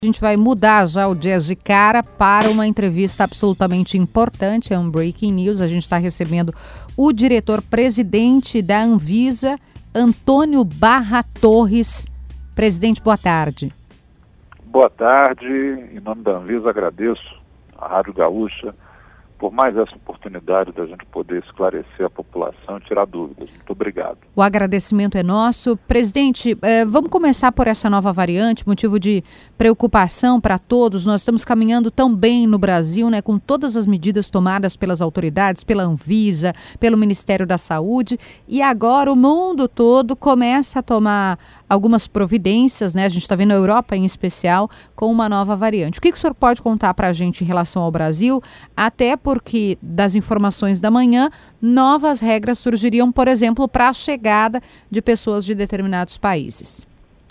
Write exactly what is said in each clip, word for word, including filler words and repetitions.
A gente vai mudar já o Jazz de Cara para uma entrevista absolutamente importante, é um breaking news. A gente está recebendo o diretor-presidente da Anvisa, Antônio Barra Torres. Presidente, boa tarde. Boa tarde, em nome da Anvisa agradeço à Rádio Gaúcha por mais essa oportunidade da gente poder esclarecer a população e tirar dúvidas. Muito obrigado. O agradecimento é nosso. Presidente, eh, vamos começar por essa nova variante, motivo de preocupação para todos. Nós estamos caminhando tão bem no Brasil, né, com todas as medidas tomadas pelas autoridades, pela Anvisa, pelo Ministério da Saúde, e agora o mundo todo começa a tomar algumas providências, né? A gente está vendo a Europa em especial com uma nova variante. O que, que o senhor pode contar para a gente em relação ao Brasil, até porque das informações da manhã, novas regras surgiriam, por exemplo, para a chegada de pessoas de determinados países?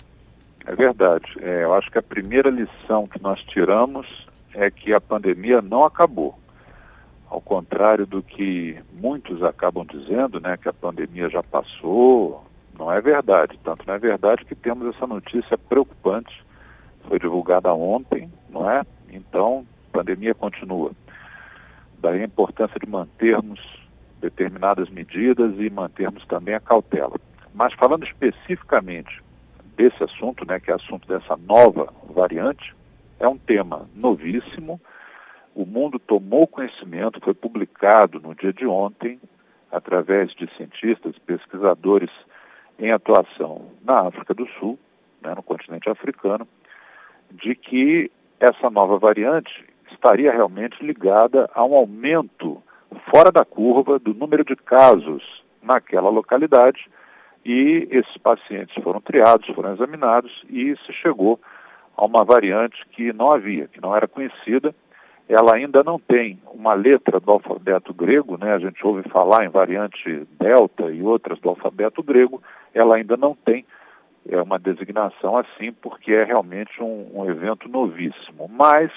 É verdade. É, eu acho que a primeira lição que nós tiramos é que a pandemia não acabou. Ao contrário do que muitos acabam dizendo, né, que a pandemia já passou, não é verdade. Tanto não é verdade que temos essa notícia preocupante, foi divulgada ontem, não é? Então, a pandemia continua. Daí a importância de mantermos determinadas medidas e mantermos também a cautela. Mas falando especificamente desse assunto, né, que é assunto dessa nova variante, é um tema novíssimo. O mundo tomou conhecimento, foi publicado no dia de ontem, através de cientistas, pesquisadores em atuação na África do Sul, né, no continente africano, de que essa nova variante estaria realmente ligada a um aumento fora da curva do número de casos naquela localidade, e esses pacientes foram triados, foram examinados e se chegou a uma variante que não havia, que não era conhecida. Ela ainda não tem uma letra do alfabeto grego, né? A gente ouve falar em variante Delta e outras do alfabeto grego, ela ainda não tem é uma designação assim, porque é realmente um, um evento novíssimo. Mas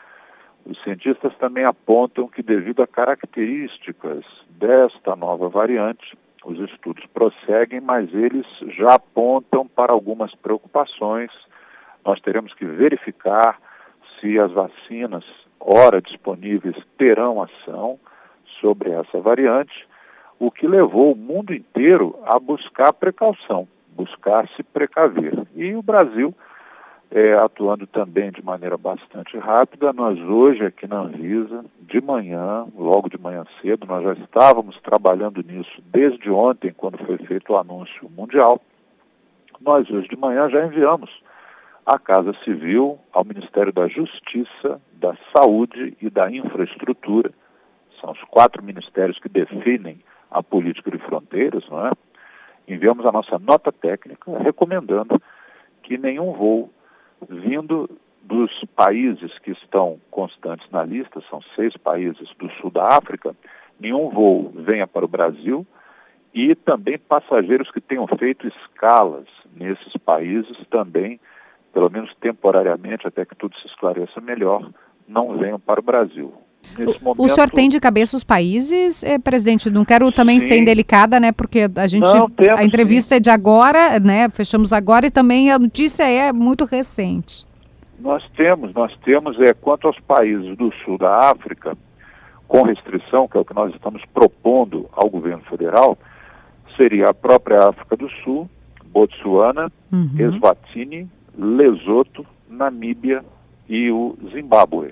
os cientistas também apontam que, devido a características desta nova variante, os estudos prosseguem, mas eles já apontam para algumas preocupações. Nós teremos que verificar se as vacinas, ora disponíveis, terão ação sobre essa variante, o que levou o mundo inteiro a buscar precaução, buscar se precaver. E o Brasil, é, atuando também de maneira bastante rápida, nós hoje aqui na Anvisa, de manhã, logo de manhã cedo, nós já estávamos trabalhando nisso desde ontem, quando foi feito o anúncio mundial. Nós hoje de manhã já enviamos à Casa Civil, ao Ministério da Justiça, da Saúde e da Infraestrutura, são os quatro ministérios que definem a política de fronteiras, não é? Enviamos a nossa nota técnica recomendando que nenhum voo vindo dos países que estão constantes na lista, são seis países do sul da África, nenhum voo venha para o Brasil, e também passageiros que tenham feito escalas nesses países também, pelo menos temporariamente, até que tudo se esclareça melhor, não venham para o Brasil. Nesse o, momento, o senhor tem de cabeça os países, eh, presidente? Não quero também sim. ser indelicada, né? Porque a gente, não, temos, a entrevista sim. é de agora, né? Fechamos agora, e também a notícia é muito recente. Nós temos, nós temos, é, quanto aos países do sul da África, com restrição, que é o que nós estamos propondo ao governo federal, seria a própria África do Sul, Botsuana, uhum. Eswatini, Lesoto, Namíbia e o Zimbábue.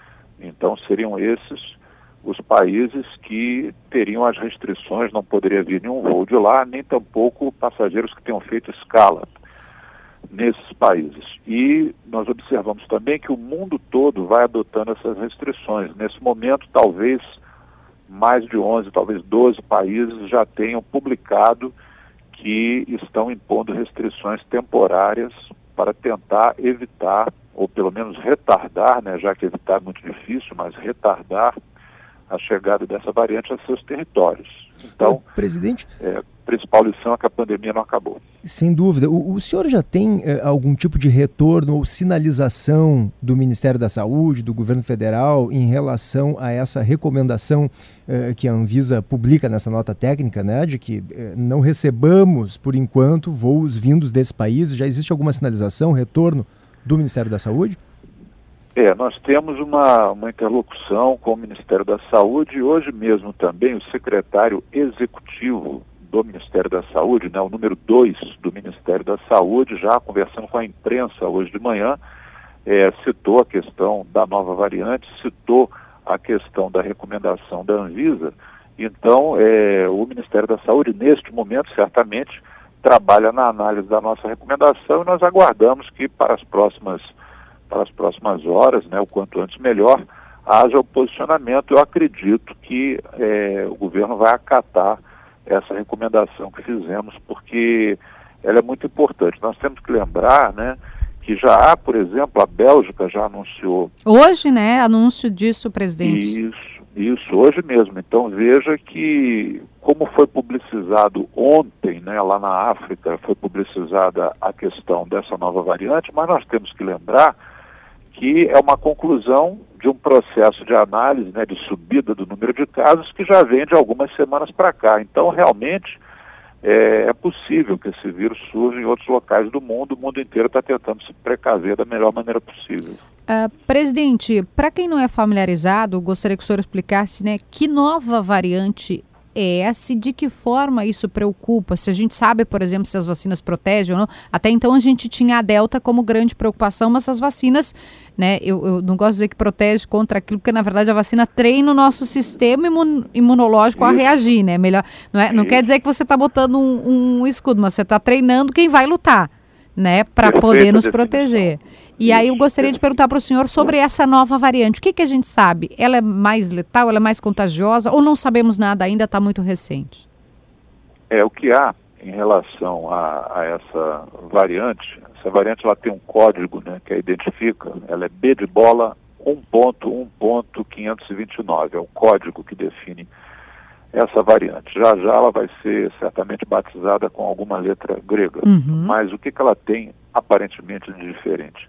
Então seriam esses os países que teriam as restrições, não poderia vir nenhum voo de lá, nem tampouco passageiros que tenham feito escala nesses países. E nós observamos também que o mundo todo vai adotando essas restrições. Nesse momento, talvez mais de onze, talvez doze países já tenham publicado que estão impondo restrições temporárias para tentar evitar, ou pelo menos retardar, né, já que evitar é muito difícil, mas retardar a chegada dessa variante a seus territórios. Então, Ô, presidente, é, a principal lição é que a pandemia não acabou. Sem dúvida. O, o senhor já tem eh, algum tipo de retorno ou sinalização do Ministério da Saúde, do governo federal, em relação a essa recomendação eh, que a Anvisa publica nessa nota técnica, né, de que eh, não recebamos, por enquanto, voos vindos desses países? Já existe alguma sinalização, retorno do Ministério da Saúde? É, nós temos uma, uma interlocução com o Ministério da Saúde e hoje mesmo também o secretário executivo do Ministério da Saúde, né, o número dois do Ministério da Saúde, já conversando com a imprensa hoje de manhã, é, citou a questão da nova variante, citou a questão da recomendação da Anvisa. Então, é, o Ministério da Saúde, neste momento, certamente, trabalha na análise da nossa recomendação e nós aguardamos que para as próximas, para as próximas horas, né, o quanto antes melhor, haja o posicionamento. Eu acredito que é, o governo vai acatar essa recomendação que fizemos, porque ela é muito importante. Nós temos que lembrar, né, que já há, por exemplo, a Bélgica já anunciou... Hoje, né, anúncio disso, presidente. Isso. Isso, hoje mesmo. Então veja que, como foi publicizado ontem, né, lá na África, foi publicizada a questão dessa nova variante, mas nós temos que lembrar que é uma conclusão de um processo de análise, né, de subida do número de casos que já vem de algumas semanas para cá. Então, realmente, é, é possível que esse vírus surja em outros locais do mundo. O mundo inteiro está tentando se precaver da melhor maneira possível. Uh, presidente, para quem não é familiarizado, gostaria que o senhor explicasse, né, que nova variante é essa e de que forma isso preocupa? Se a gente sabe, por exemplo, se as vacinas protegem ou não. Até então a gente tinha a Delta como grande preocupação, mas as vacinas, né, eu, eu não gosto de dizer que protege contra aquilo, porque na verdade a vacina treina o nosso sistema imun, imunológico isso. a reagir, né? Melhor, não, é, não quer dizer que você está botando um, um escudo, mas você está treinando quem vai lutar, né, para poder nos proteger. E aí eu gostaria de perguntar para o senhor sobre essa nova variante. O que, que a gente sabe? Ela é mais letal, ela é mais contagiosa ou não sabemos nada ainda, está muito recente? É, o que há em relação a, a essa variante, essa variante ela tem um código, né, que a identifica, ela é B de bola um ponto um ponto quinhentos e vinte e nove, é o código que define essa variante. Já já ela vai ser certamente batizada com alguma letra grega, uhum. mas o que, que ela tem aparentemente de diferente?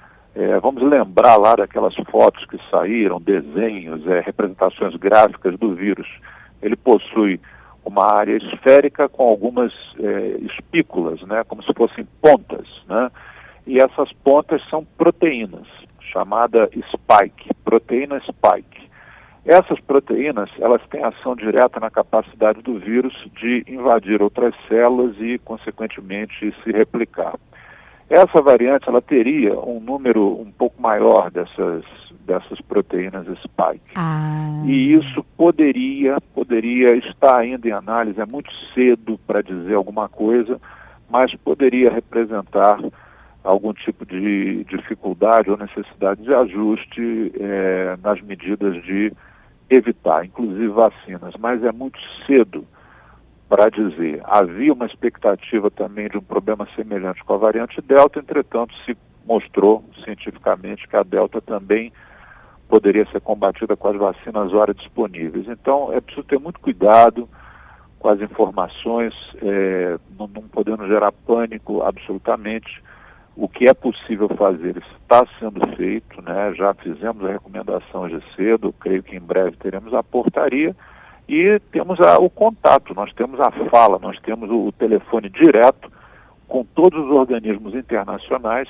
É, vamos lembrar lá daquelas fotos que saíram, desenhos, é, representações gráficas do vírus. Ele possui uma área esférica com algumas é, espículas, né, como se fossem pontas, né? E essas pontas são proteínas, chamada spike, proteína spike. Essas proteínas, elas têm ação direta na capacidade do vírus de invadir outras células e, consequentemente, se replicar. Essa variante, ela teria um número um pouco maior dessas, dessas proteínas spike. Ah. E isso poderia, poderia estar ainda em análise, é muito cedo para dizer alguma coisa, mas poderia representar algum tipo de dificuldade ou necessidade de ajuste é, nas medidas de evitar, inclusive vacinas. Mas é muito cedo para dizer. Havia uma expectativa também de um problema semelhante com a variante Delta, entretanto se mostrou cientificamente que a Delta também poderia ser combatida com as vacinas ora disponíveis. Então é preciso ter muito cuidado com as informações, é, não, não podendo gerar pânico absolutamente. O que é possível fazer está sendo feito, né? Já fizemos a recomendação hoje cedo, creio que em breve teremos a portaria. E temos a, o contato, nós temos a fala, nós temos o, o telefone direto com todos os organismos internacionais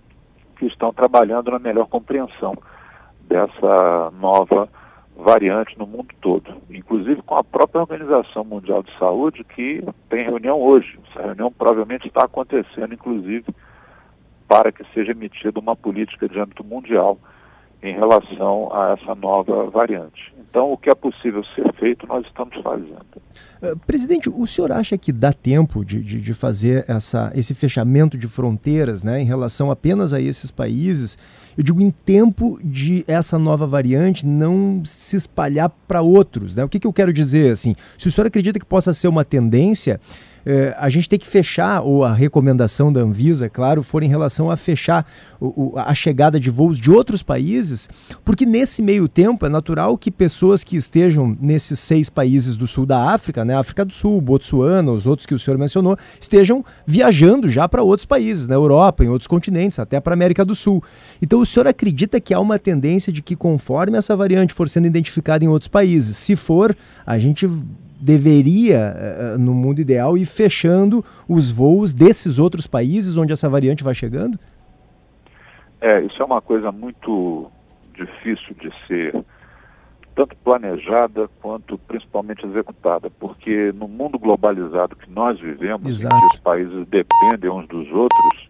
que estão trabalhando na melhor compreensão dessa nova variante no mundo todo, inclusive com a própria Organização Mundial de Saúde, que tem reunião hoje. Essa reunião provavelmente está acontecendo, inclusive, para que seja emitida uma política de âmbito mundial em relação a essa nova variante. Então, o que é possível ser feito, nós estamos fazendo. Uh, presidente, o senhor acha que dá tempo de, de, de fazer essa, esse fechamento de fronteiras, né, em relação apenas a esses países? Eu digo em tempo de essa nova variante não se espalhar para outros, né? O que, que eu quero dizer? Assim, se o senhor acredita que possa ser uma tendência, eh, a gente tem que fechar, ou a recomendação da Anvisa, claro, for em relação a fechar o, o, a chegada de voos de outros países, porque nesse meio tempo é natural que pessoas que estejam nesses seis países do sul da África, né, África do Sul, Botsuana, os outros que o senhor mencionou, estejam viajando já para outros países, na Europa, em outros continentes, até para a América do Sul. Então o senhor acredita que há uma tendência de que conforme essa variante for sendo identificada em outros países, se for, a gente deveria, no mundo ideal, ir fechando os voos desses outros países onde essa variante vai chegando? É, isso é uma coisa muito difícil de ser tanto planejada quanto principalmente executada, porque no mundo globalizado que nós vivemos, Exato. em que os países dependem uns dos outros,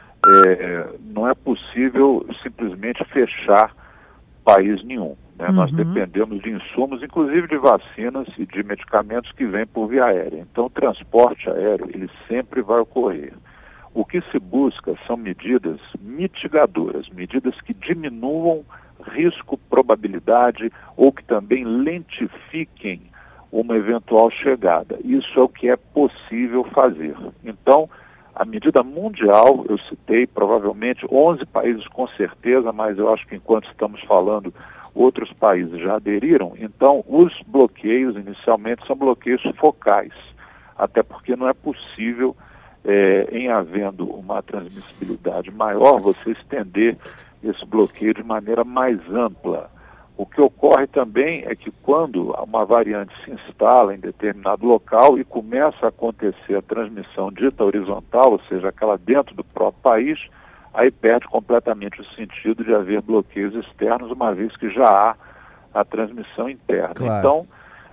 é, não é possível simplesmente fechar país nenhum. Né? Uhum. Nós dependemos de insumos, inclusive de vacinas e de medicamentos que vêm por via aérea. Então o transporte aéreo ele sempre vai ocorrer. O que se busca são medidas mitigadoras, medidas que diminuam risco, probabilidade ou que também lentifiquem uma eventual chegada. Isso é o que é possível fazer. Então, a medida mundial, eu citei provavelmente onze países com certeza, mas eu acho que enquanto estamos falando, outros países já aderiram. Então, os bloqueios inicialmente são bloqueios focais, até porque não é possível, é, em havendo uma transmissibilidade maior, você estender esse bloqueio de maneira mais ampla. O que ocorre também é que quando uma variante se instala em determinado local e começa a acontecer a transmissão dita horizontal, ou seja, aquela dentro do próprio país, aí perde completamente o sentido de haver bloqueios externos, uma vez que já há a transmissão interna. Claro. Então,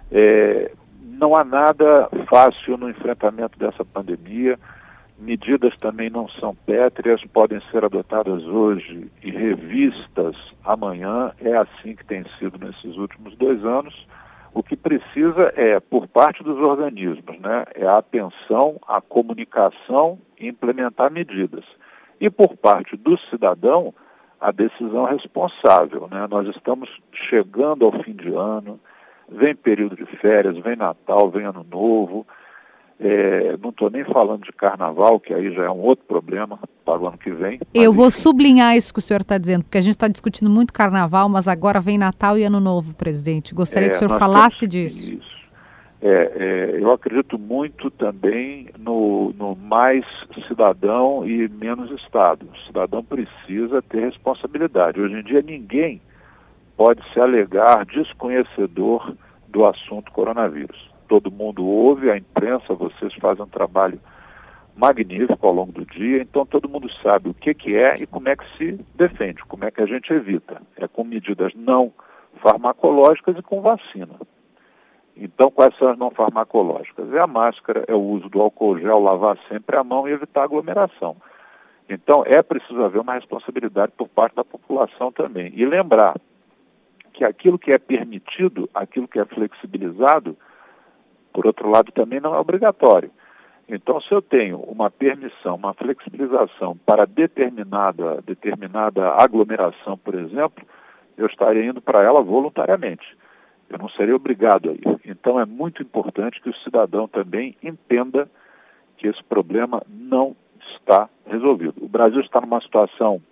é, não há nada fácil no enfrentamento dessa pandemia. Medidas também não são pétreas, podem ser adotadas hoje e revistas amanhã. É assim que tem sido nesses últimos dois anos. O que precisa é, por parte dos organismos, né, é a atenção, a comunicação e implementar medidas. E por parte do cidadão, a decisão responsável. Né? Nós estamos chegando ao fim de ano, vem período de férias, vem Natal, vem Ano Novo. É, não estou nem falando de carnaval, que aí já é um outro problema para o ano que vem. Eu vou enfim. sublinhar isso que o senhor está dizendo, porque a gente está discutindo muito carnaval, mas agora vem Natal e Ano Novo, presidente. Gostaria é, que o senhor falasse disso. Isso. É, é, eu acredito muito também no, no mais cidadão e menos Estado. O cidadão precisa ter responsabilidade. Hoje em dia ninguém pode se alegar desconhecedor do assunto coronavírus. Todo mundo ouve, a imprensa, vocês fazem um trabalho magnífico ao longo do dia, então todo mundo sabe o que, que é e como é que se defende, como é que a gente evita. É com medidas não farmacológicas e com vacina. Então, quais são as não farmacológicas? É a máscara, é o uso do álcool gel, lavar sempre a mão e evitar aglomeração. Então, é preciso haver uma responsabilidade por parte da população também. E lembrar que aquilo que é permitido, aquilo que é flexibilizado, por outro lado, também não é obrigatório. Então, se eu tenho uma permissão, uma flexibilização para determinada, determinada aglomeração, por exemplo, eu estaria indo para ela voluntariamente. Eu não seria obrigado a ir. Então, é muito importante que o cidadão também entenda que esse problema não está resolvido. O Brasil está numa situação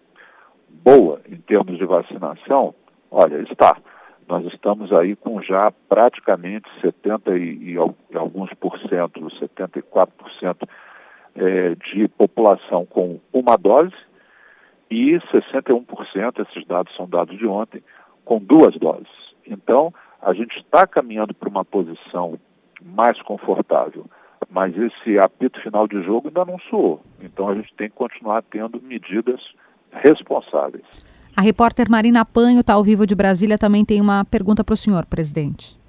boa em termos de vacinação? Olha, está. Nós estamos aí com já praticamente setenta e, e alguns por cento, setenta e quatro por cento é, de população com uma dose e sessenta e um por cento, esses dados são dados de ontem, com duas doses. Então, a gente está caminhando para uma posição mais confortável, mas esse apito final de jogo ainda não soou. Então, a gente tem que continuar tendo medidas responsáveis. A repórter Marina Panho está ao vivo de Brasília, também tem uma pergunta para o senhor, presidente.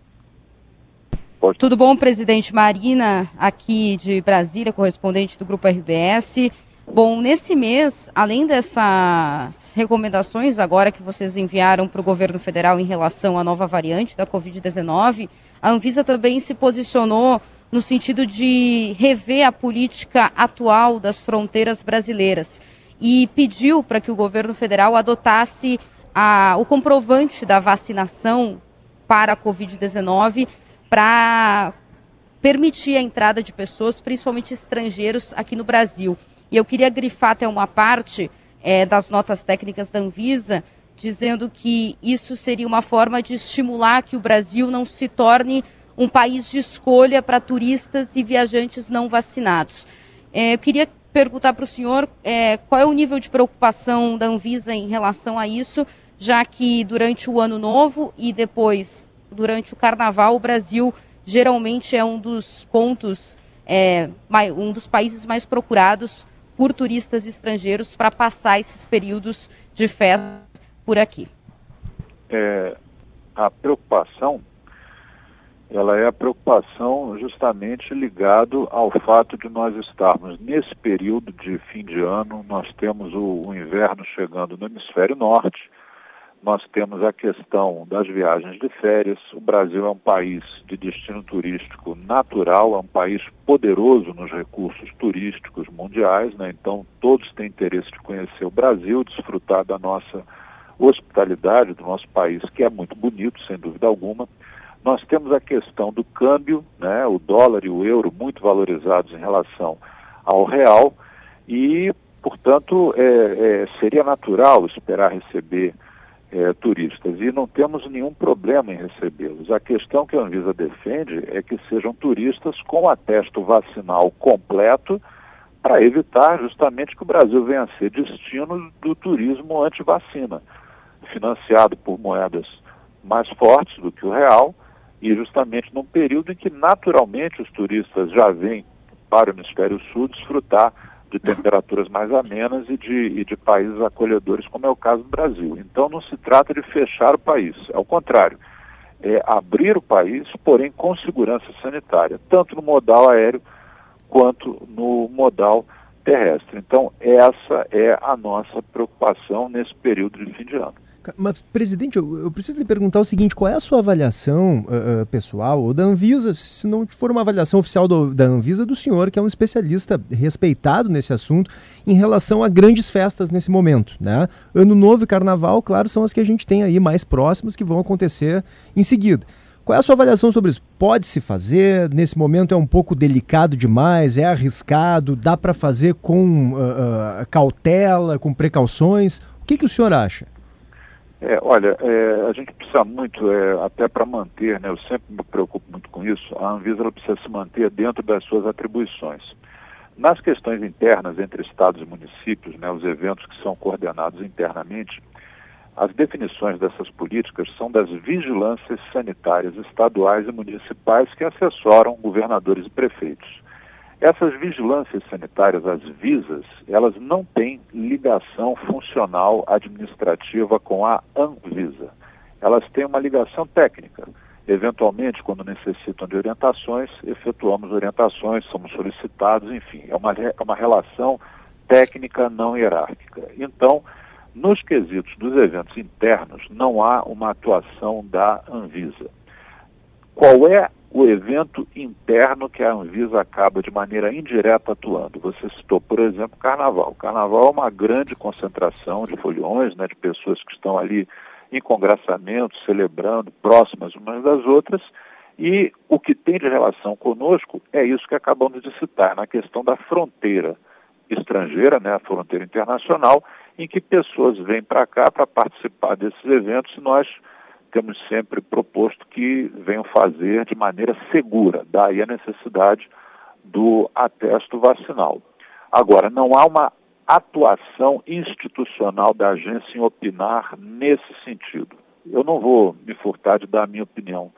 Pode. Tudo bom, presidente? Marina, aqui de Brasília, correspondente do Grupo R B S. Bom, nesse mês, além dessas recomendações agora que vocês enviaram para o governo federal em relação à nova variante da covid dezenove, a Anvisa também se posicionou no sentido de rever a política atual das fronteiras brasileiras e pediu para que o governo federal adotasse a, o comprovante da vacinação para a covid dezenove para permitir a entrada de pessoas, principalmente estrangeiros, aqui no Brasil. E eu queria grifar até uma parte é, das notas técnicas da Anvisa, dizendo que isso seria uma forma de estimular que o Brasil não se torne um país de escolha para turistas e viajantes não vacinados. É, eu queria perguntar para o senhor é, qual é o nível de preocupação da Anvisa em relação a isso, já que durante o Ano Novo e depois, durante o Carnaval, o Brasil geralmente é um dos pontos, é, um dos países mais procurados por turistas estrangeiros para passar esses períodos de festa por aqui? É, a preocupação, ela é a preocupação justamente ligado ao fato de nós estarmos nesse período de fim de ano. Nós temos o, o inverno chegando no hemisfério norte, nós temos a questão das viagens de férias. O Brasil é um país de destino turístico natural, é um país poderoso nos recursos turísticos mundiais, né? Então todos têm interesse de conhecer o Brasil, desfrutar da nossa hospitalidade, do nosso país, que é muito bonito, sem dúvida alguma. Nós temos a questão do câmbio, né? O dólar e o euro muito valorizados em relação ao real e, portanto, é, é, seria natural esperar receber É, turistas, e não temos nenhum problema em recebê-los. A questão que a Anvisa defende é que sejam turistas com atesto vacinal completo, para evitar justamente que o Brasil venha a ser destino do turismo anti-vacina, financiado por moedas mais fortes do que o real, e justamente num período em que naturalmente os turistas já vêm para o hemisfério sul desfrutar de temperaturas mais amenas e de, e de países acolhedores, como é o caso do Brasil. Então não se trata de fechar o país, ao contrário, é abrir o país, porém com segurança sanitária, tanto no modal aéreo quanto no modal terrestre. Então essa é a nossa preocupação nesse período de fim de ano. Mas, presidente, eu, eu preciso lhe perguntar o seguinte: qual é a sua avaliação uh, pessoal, ou da Anvisa, se não for uma avaliação oficial do, da Anvisa, do senhor, que é um especialista respeitado nesse assunto, em relação a grandes festas nesse momento, né? Ano Novo e Carnaval, claro, são as que a gente tem aí mais próximas, que vão acontecer em seguida. Qual é a sua avaliação sobre isso? Pode-se fazer? Nesse momento é um pouco delicado demais? É arriscado? Dá para fazer com uh, uh, cautela, com precauções? O que, que o senhor acha? É, olha, é, a gente precisa muito, é, até para manter, né, eu sempre me preocupo muito com isso, a Anvisa ela precisa se manter dentro das suas atribuições. Nas questões internas entre estados e municípios, né, os eventos que são coordenados internamente, as definições dessas políticas são das vigilâncias sanitárias estaduais e municipais que assessoram governadores e prefeitos. Essas vigilâncias sanitárias, as visas, elas não têm ligação funcional administrativa com a Anvisa. Elas têm uma ligação técnica. Eventualmente, quando necessitam de orientações, efetuamos orientações, somos solicitados, enfim, é uma, é uma relação técnica não hierárquica. Então, nos quesitos dos eventos internos, não há uma atuação da Anvisa. Qual é o evento interno que a Anvisa acaba de maneira indireta atuando? Você citou, por exemplo, o Carnaval. O Carnaval é uma grande concentração de foliões, né, de pessoas que estão ali em congraçamento, celebrando, próximas umas das outras, e o que tem de relação conosco é isso que acabamos de citar, na questão da fronteira estrangeira, né, a fronteira internacional, em que pessoas vêm para cá para participar desses eventos e nós temos sempre proposto que venham fazer de maneira segura, daí a necessidade do atesto vacinal. Agora, não há uma atuação institucional da agência em opinar nesse sentido. Eu não vou me furtar de dar a minha opinião,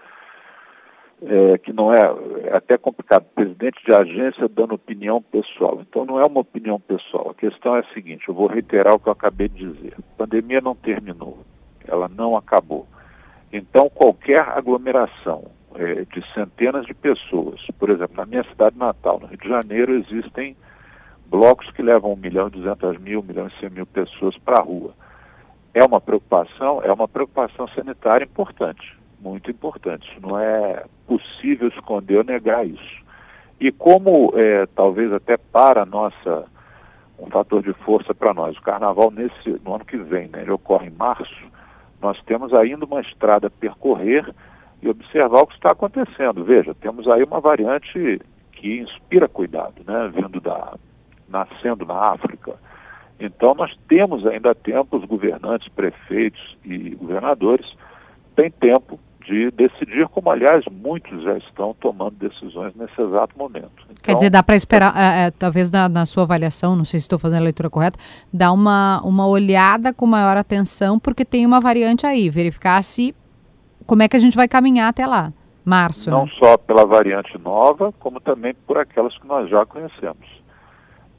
é, que não é, é até complicado, presidente de agência dando opinião pessoal. Então não é uma opinião pessoal, a questão é a seguinte, eu vou reiterar o que eu acabei de dizer. A pandemia não terminou, ela não acabou. Então, qualquer aglomeração é, de centenas de pessoas, por exemplo, na minha cidade natal, no Rio de Janeiro, existem blocos que levam um milhão e duzentas mil, um milhão e cem mil pessoas para a rua. É uma preocupação, é uma preocupação sanitária importante, muito importante. Não é possível esconder ou negar isso. E como, é, talvez até para a nossa, um fator de força para nós, o Carnaval nesse, no ano que vem, né, ele ocorre em março, nós temos ainda uma estrada a percorrer e observar o que está acontecendo. Veja, temos aí uma variante que inspira cuidado, né, vindo da, nascendo na África. Então nós temos ainda tempo, os governantes, prefeitos e governadores têm tempo de decidir, como aliás muitos já estão tomando decisões nesse exato momento. Então, quer dizer, dá para esperar, é, é, talvez na, na sua avaliação, não sei se estou fazendo a leitura correta, dar uma, uma olhada com maior atenção, porque tem uma variante aí, verificar se, como é que a gente vai caminhar até lá, março. Não né? só pela variante nova, como também por aquelas que nós já conhecemos.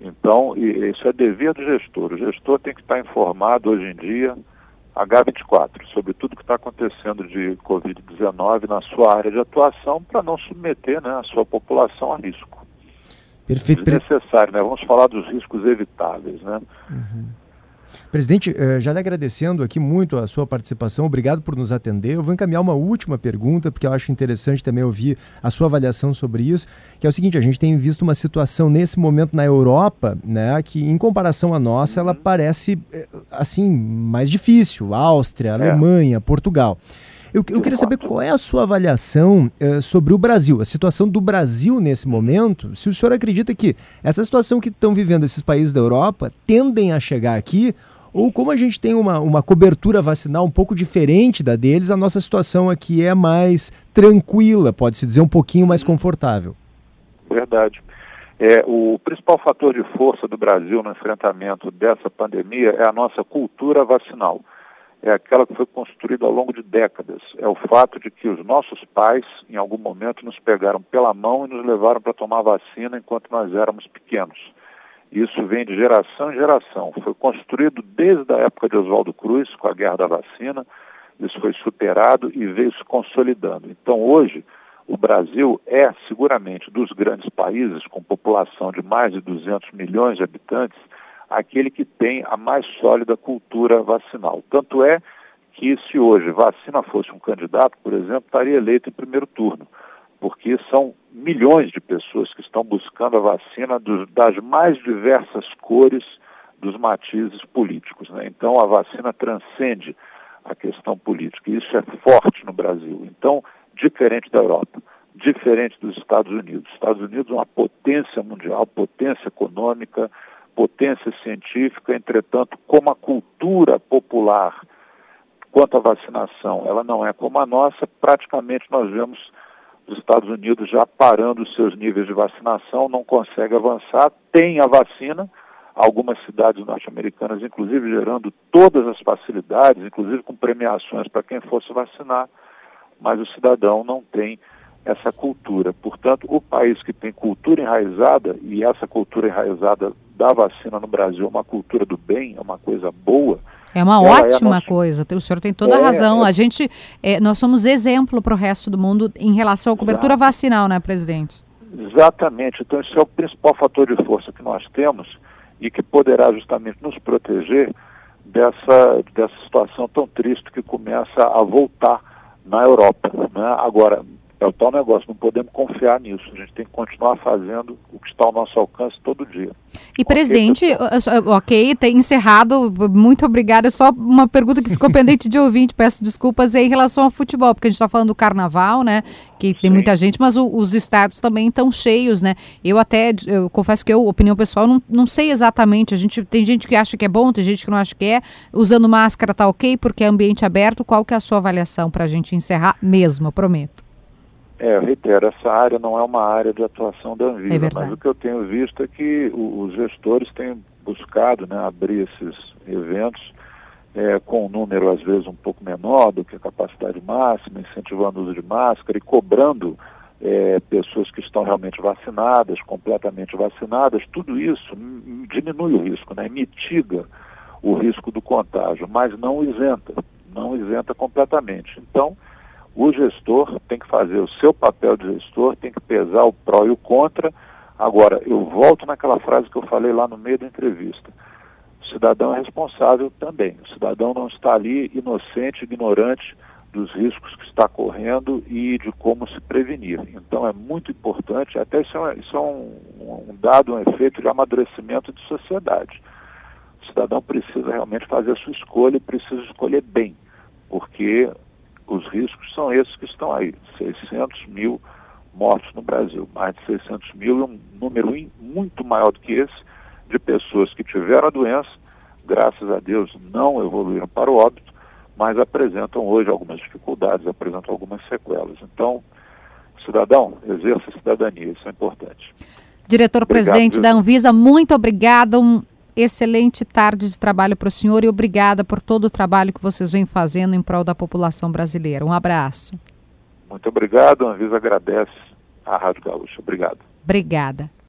Então, isso é dever do gestor. O gestor tem que estar informado hoje em dia, agá vinte e quatro, sobre tudo que está acontecendo de covid dezenove na sua área de atuação, para não submeter, né, a sua população a risco. Perfeito. Desnecessário, né? Vamos falar dos riscos evitáveis, né? Uhum. Presidente, já lhe agradecendo aqui muito a sua participação, obrigado por nos atender. Eu vou encaminhar uma última pergunta, porque eu acho interessante também ouvir a sua avaliação sobre isso, que é o seguinte: a gente tem visto uma situação nesse momento na Europa, né, que em comparação à nossa, ela parece, assim, mais difícil. Áustria, Alemanha, é. Portugal. Eu, eu queria saber qual é a sua avaliação uh, sobre o Brasil, a situação do Brasil nesse momento, se o senhor acredita que essa situação que estão vivendo esses países da Europa tendem a chegar aqui, ou como a gente tem uma, uma cobertura vacinal um pouco diferente da deles, a nossa situação aqui é mais tranquila, pode-se dizer um pouquinho mais confortável. Verdade. É, o principal fator de força do Brasil no enfrentamento dessa pandemia é a nossa cultura vacinal. É aquela que foi construída ao longo de décadas. É o fato de que os nossos pais, em algum momento, nos pegaram pela mão e nos levaram para tomar vacina enquanto nós éramos pequenos. Isso vem de geração em geração. Foi construído desde a época de Oswaldo Cruz, com a Guerra da Vacina. Isso foi superado e veio se consolidando. Então, hoje, o Brasil é, seguramente, dos grandes países, com população de mais de duzentos milhões de habitantes, aquele que tem a mais sólida cultura vacinal. Tanto é que, se hoje vacina fosse um candidato, por exemplo, estaria eleito em primeiro turno, porque são milhões de pessoas que estão buscando a vacina dos, das mais diversas cores dos matizes políticos, né? Então, a vacina transcende a questão política, e isso é forte no Brasil. Então, diferente da Europa, diferente dos Estados Unidos. Os Estados Unidos é uma potência mundial, potência econômica, potência científica, entretanto, como a cultura popular quanto à vacinação, ela não é como a nossa, praticamente nós vemos os Estados Unidos já parando os seus níveis de vacinação, não consegue avançar, tem a vacina, algumas cidades norte-americanas, inclusive, gerando todas as facilidades, inclusive com premiações para quem fosse vacinar, mas o cidadão não tem essa cultura. Portanto, o país que tem cultura enraizada, e essa cultura enraizada da vacina no Brasil é uma cultura do bem, é uma coisa boa. É uma ótima é nossa... coisa, o senhor tem toda a é, razão. É... A gente, é, nós somos exemplo para o resto do mundo em relação à cobertura Exato. vacinal, né, presidente? Exatamente. Então, esse é o principal fator de força que nós temos e que poderá justamente nos proteger dessa, dessa situação tão triste que começa a voltar na Europa, né? Agora, é o tal negócio, não podemos confiar nisso, a gente tem que continuar fazendo o que está ao nosso alcance todo dia. E, presidente, ok, tem encerrado, muito obrigada, só uma pergunta que ficou pendente de ouvinte, peço desculpas, é em relação ao futebol, porque a gente está falando do carnaval, né, que tem Sim. muita gente, mas o, os estádios também estão cheios, né, eu até, eu confesso que eu, opinião pessoal, não, não sei exatamente, a gente, tem gente que acha que é bom, tem gente que não acha que é, usando máscara tá ok, porque é ambiente aberto, qual que é a sua avaliação para a gente encerrar mesmo, eu prometo? É, eu reitero, essa área não é uma área de atuação da Anvisa, é mas o que eu tenho visto é que o, os gestores têm buscado, né, abrir esses eventos é, com um número às vezes um pouco menor do que a capacidade máxima, incentivando o uso de máscara e cobrando é, pessoas que estão realmente vacinadas, completamente vacinadas. Tudo isso diminui o risco, né, mitiga o risco do contágio, mas não isenta, não isenta completamente. Então, o gestor tem que fazer o seu papel de gestor, tem que pesar o pró e o contra. Agora, eu volto naquela frase que eu falei lá no meio da entrevista. O cidadão é responsável também. O cidadão não está ali inocente, ignorante dos riscos que está correndo e de como se prevenir. Então, é muito importante, até isso é, um, isso é um, um dado, um efeito de amadurecimento de sociedade. O cidadão precisa realmente fazer a sua escolha e precisa escolher bem, porque os riscos são esses que estão aí, seiscentos mil mortos no Brasil, mais de seiscentos mil e um número muito maior do que esse de pessoas que tiveram a doença, graças a Deus não evoluíram para o óbito, mas apresentam hoje algumas dificuldades, apresentam algumas sequelas. Então, cidadão, exerça a cidadania, isso é importante. Diretor-presidente da Anvisa, muito obrigado. Um excelente tarde de trabalho para o senhor e obrigada por todo o trabalho que vocês vêm fazendo em prol da população brasileira. Um abraço. Muito obrigado, a Anvisa agradece à Rádio Gaúcha. Obrigado. Obrigada.